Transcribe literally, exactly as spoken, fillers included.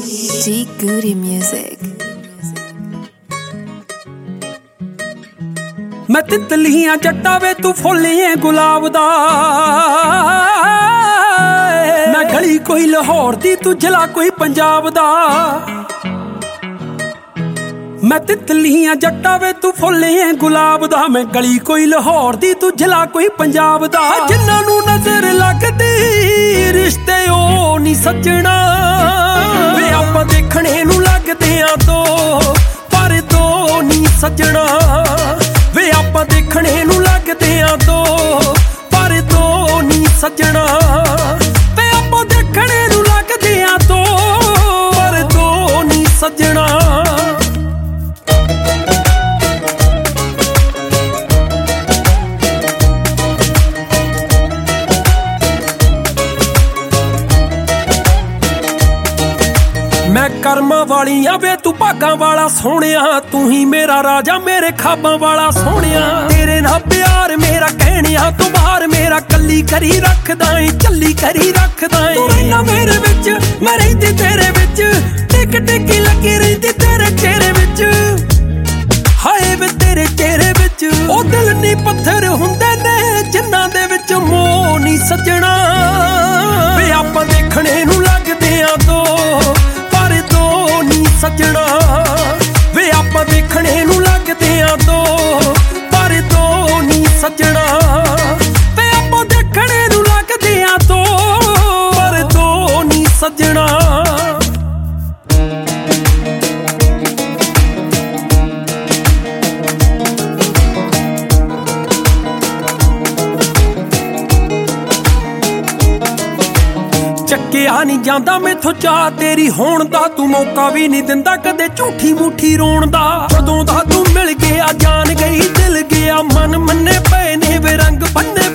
G Goody Music। मैं तितलियां जट्टा वे तू फुल्लिए गुलाब दा, मैं गली कोई लाहौर दी तू जिला कोई पंजाब दा। मैं तितलियां जट्टा वे तू फुल्लिए गुलाब दा, मैं गली कोई लाहौर दी तू जिला कोई पंजाब दा। जिन्हां नूं नजर लगदी रिश्ते ओ नी सजना, वे आपां देखणे नूं लगदे आ दो पर दो नी सजना। वे आपां देखणे नूं लगदे आ दो पर दो नी सजना। वे आपां देखणे नूं लगदे आ दो पर दो नी सजना। मैं कर्मां वालियां वे तू भागां वाला सोहणिया, तू ही मेरा राजा मेरे खाबां वाला सोहणिया। तेरे नाल प्यार मेरा कहणिया तू बाहर मेरा कल्ली करी रखदा ऐ चल्ली करी रखदा ऐ। तू रहना मेरे विच मैं रहिंदी तेरे विच, टिक टिकी लगी रहिंदी तेरे चेहरे विच। हाए वे तेरे चेहरे विच ओ दिल नी पत्थर हुंदे ने जिन्हां दे विच मोह नी सजना। वे आपां देखणे नूं लगदे आ दो सजना। वे आपां देखणे नूं लगदे आ दो पर दो नी सजना। वे आपां देखणे नूं लगदे आ दो पर दो नी सजना। ਚੱਕਿਆ ਨੀ ਜਾਂਦਾ ਮੈਥੋਂ ਚਾਹ ਤੇਰੀ ਹੋਣ ਦਾ, ਤੂੰ ਮੌਕਾ ਵੀ ਨੀ ਦਿੰਦਾ ਕਦੇ ਝੂਠੀ ਮੂਠੀ ਰੋਣ ਦਾ। ਜਦੋਂ ਦਾ ਤੂੰ ਮਿਲ ਗਿਆ ਜਾਨ ਗਈ ਦਿਲ ਗਿਆ, ਮਨ ਮੰਨੇ ਪਏ ਨੇ ਵੇ ਰੰਗ ਬੰਨੇ